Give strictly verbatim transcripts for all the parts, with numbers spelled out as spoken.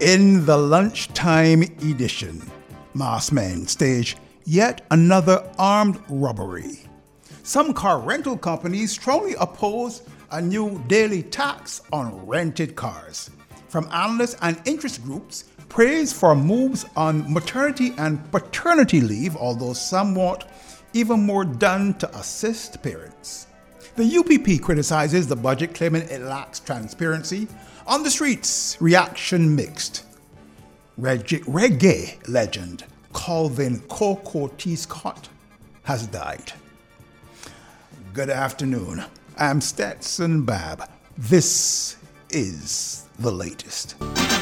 In the lunchtime edition, masked men stage yet another armed robbery. Some car rental companies strongly oppose a new daily tax on rented cars. From analysts and interest groups, praise for moves on maternity and paternity leave, although some want even more done to assist parents. The U P P criticizes the budget, claiming it lacks transparency. On the streets, reaction mixed. Reg- reggae legend Calvin Coco T. Scott has died. Good afternoon. I'm Stetson Babb. This is the latest.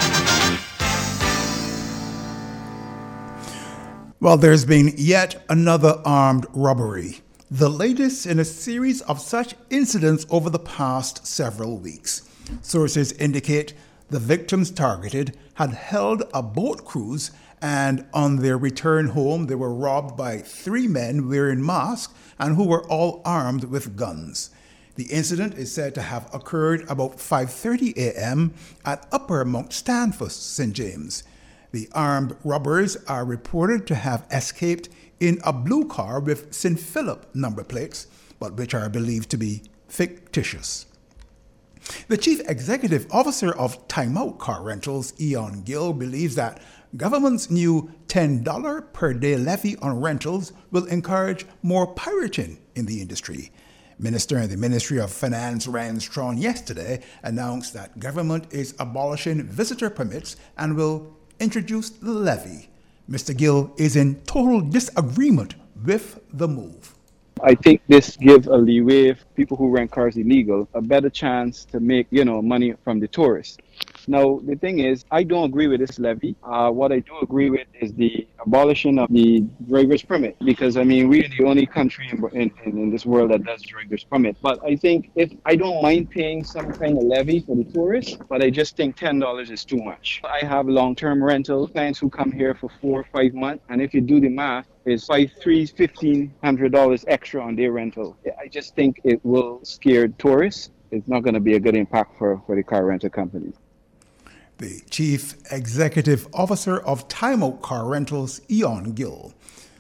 Well, there's been yet another armed robbery, the latest in a series of such incidents over the past several weeks. Sources indicate the victims targeted had held a boat cruise, and on their return home, they were robbed by three men wearing masks and who were all armed with guns. The incident is said to have occurred about five thirty a.m. at Upper Mount Stanford, Saint James. The armed robbers are reported to have escaped in a blue car with Saint Philip number plates, but which are believed to be fictitious. The chief executive officer of Time Out Car Rentals, Eon Gill, believes that government's new ten dollars per day levy on rentals will encourage more pirating in the industry. Minister in the Ministry of Finance, Ryan Strachan, yesterday announced that government is abolishing visitor permits and will introduce the levy. Mister Gill is in total disagreement with the move. I think this gives a leeway for people who rent cars illegal a better chance to make, you know, money from the tourists. Now, the thing is, I don't agree with this levy. Uh, what I do agree with is the abolition of the driver's permit, because, I mean, we're the only country in, in, in this world that does driver's permit. But I think if I don't mind paying some kind of levy for the tourists, but I just think ten dollars is too much. I have long-term rental clients who come here for four or five months, and if you do the math, it's five, three, fifteen hundred dollars extra on their rental. I just think it will scare tourists. It's not going to be a good impact for, for the car rental companies. The Chief Executive Officer of Time Out Car Rentals, Eon Gill.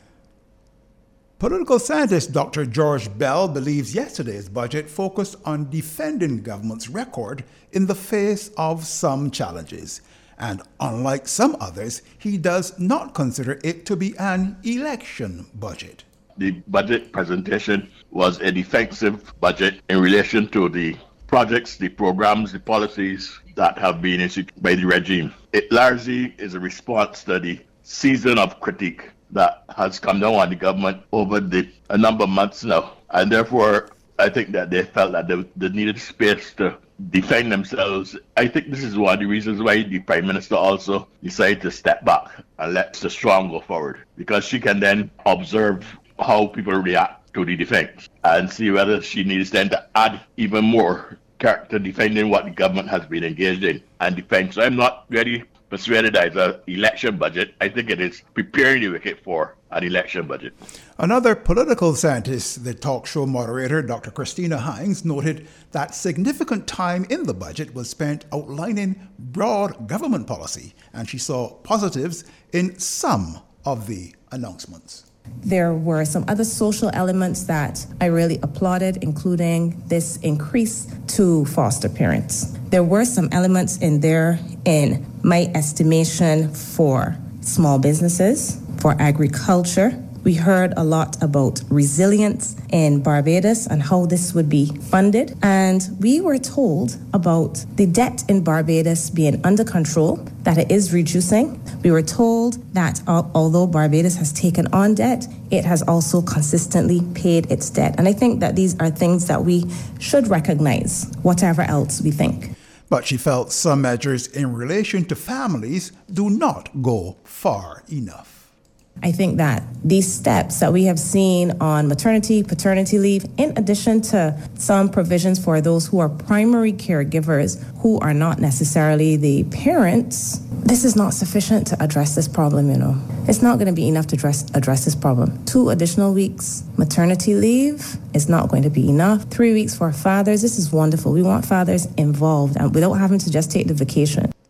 Political scientist Doctor George Bell believes yesterday's budget focused on defending government's record in the face of some challenges. And unlike some others, he does not consider it to be an election budget. The budget presentation was a defensive budget in relation to the projects, the programs, the policies that have been issued by the regime. It largely is a response to the season of critique that has come down on the government over the, a number of months now. And therefore, I think that they felt that they, they needed space to defend themselves. I think this is one of the reasons why the Prime Minister also decided to step back and let the strong go forward, because she can then observe how people react to the defense and see whether she needs then to add even more character defending what the government has been engaged in and defend. So I'm not really persuaded that it's an election budget. I think it is preparing the wicket for an election budget. Another political scientist, the talk show moderator, Doctor Christina Hines, noted that significant time in the budget was spent outlining broad government policy, and she saw positives in some of the announcements. There were some other social elements that I really applauded, including this increase to foster parents. There were some elements in there, in my estimation, for small businesses, for agriculture. We heard a lot about resilience in Barbados and how this would be funded. And we were told about the debt in Barbados being under control, that it is reducing. We were told that although Barbados has taken on debt, it has also consistently paid its debt. And I think that these are things that we should recognize, whatever else we think. But she felt some measures in relation to families do not go far enough. I think that these steps that we have seen on maternity, paternity leave, in addition to some provisions for those who are primary caregivers who are not necessarily the parents, this is not sufficient to address this problem, you know. It's not going to be enough to address, address this problem. Two additional weeks maternity leave is not going to be enough. Three weeks for fathers, this is wonderful. We want fathers involved and without having to just take the vacation.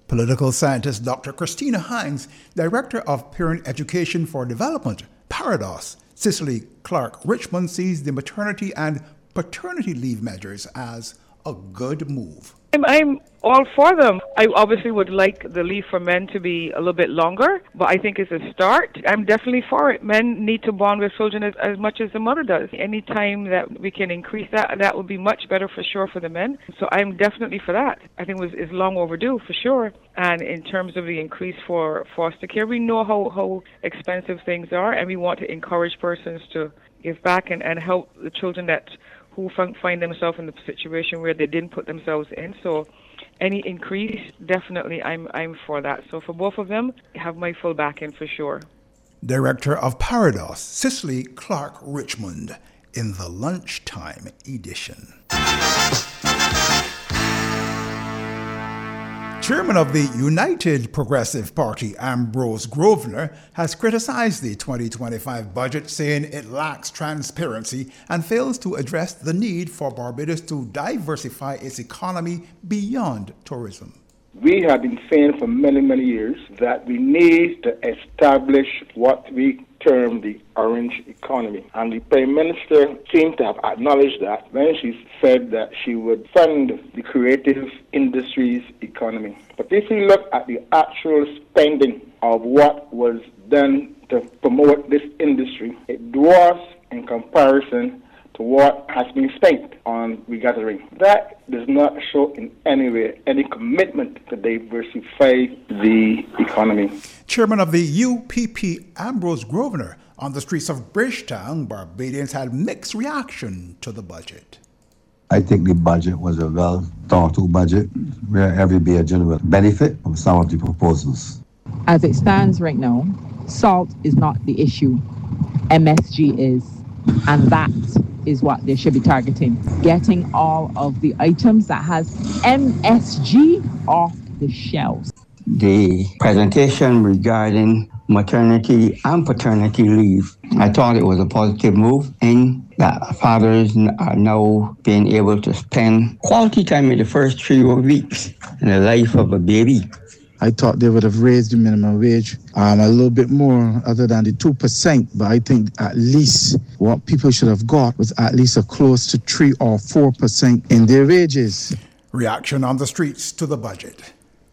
Political scientist Doctor Christina Hines, Director of Parent Education for Development, Parados, Cicely Clark Richmond, sees the maternity and paternity leave measures as a good move. I'm, I'm all for them. I obviously would like the leave for men to be a little bit longer, but I think it's a start. I'm definitely for it. Men need to bond with children as, as much as the mother does. Any time that we can increase that, that would be much better for sure for the men. So I'm definitely for that. I think it was, it's long overdue for sure. And in terms of the increase for foster care, we know how, how expensive things are, and we want to encourage persons to give back and, and help the children that who find themselves in the situation where they didn't put themselves in. So any increase, definitely I'm I'm for that. So for both of them, have my full backing for sure. Director of Parados, Cicely Clark Richmond, in the Lunchtime edition. Chairman of the United Progressive Party, Ambrose Grosvenor, has criticized the twenty twenty-five budget, saying it lacks transparency and fails to address the need for Barbados to diversify its economy beyond tourism. We have been saying for many, many years that we need to establish what we term the orange economy. And the Prime Minister seemed to have acknowledged that when she said that she would fund the creative industries economy. But if you look at the actual spending of what was done to promote this industry, it dwarfs in comparison to what has been spent on regathering. That does not show in any way any commitment to diversify the economy. Chairman of the U P P, Ambrose Grosvenor, on the streets of Bridgetown, Barbadians had mixed reaction to the budget. I think the budget was a well thought out budget where every Bajan will benefit from some of the proposals. As it stands right now, salt is not the issue. M S G is, and that is what they should be targeting. Getting all of the items that has M S G off the shelves. The presentation regarding maternity and paternity leave, I thought it was a positive move in that fathers are now being able to spend quality time in the first three weeks in the life of a baby. I thought they would have raised the minimum wage um, a little bit more other than the two percent, but I think at least what people should have got was at least a close to three or four percent in their wages. Reaction on the streets to the budget.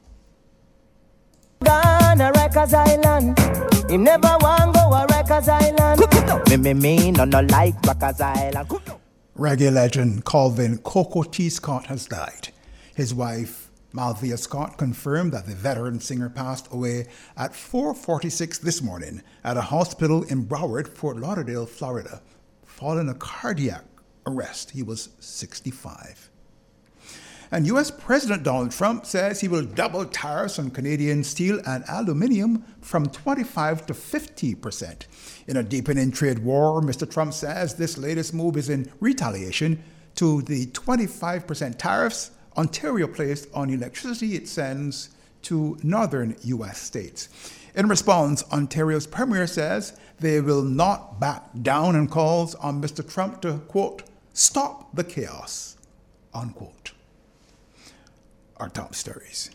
Ghana, Rikers Island. He never want go a Rikers Island. Me, me, me, no, no like Rikers Island. Reggae legend Calvin Coco T. Scott has died. His wife, Malvia Scott, confirmed that the veteran singer passed away at four forty-six this morning at a hospital in Broward, Fort Lauderdale, Florida, following a cardiac arrest. He was sixty-five. And U S President Donald Trump says he will double tariffs on Canadian steel and aluminium from twenty-five to fifty percent. In a deepening trade war, Mister Trump says this latest move is in retaliation to the twenty-five percent tariffs Ontario placed on electricity it sends to northern U S states. In response, Ontario's premier says they will not back down and calls on Mister Trump to, quote, stop the chaos, unquote. Our top stories.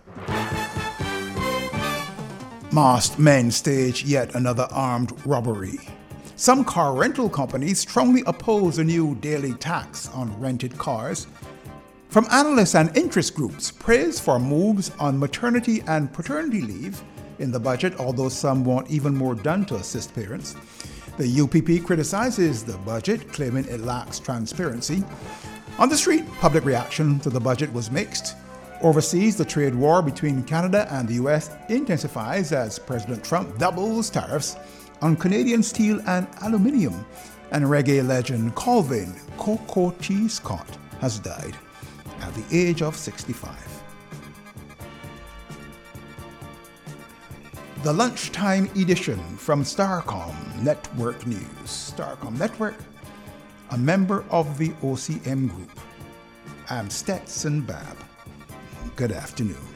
Masked men stage yet another armed robbery. Some car rental companies strongly oppose a new daily tax on rented cars. From analysts and interest groups, praise for moves on maternity and paternity leave in the budget, although some want even more done to assist parents. The U P P criticizes the budget, claiming it lacks transparency. On the street, public reaction to the budget was mixed. Overseas, the trade war between Canada and the U S intensifies as President Trump doubles tariffs on Canadian steel and aluminium. And reggae legend Calvin Coco T. Scott has died at the age of sixty-five. The Lunchtime edition from Starcom Network News. Starcom Network, a member of the O C M Group. I'm Stetson Babb. Good afternoon.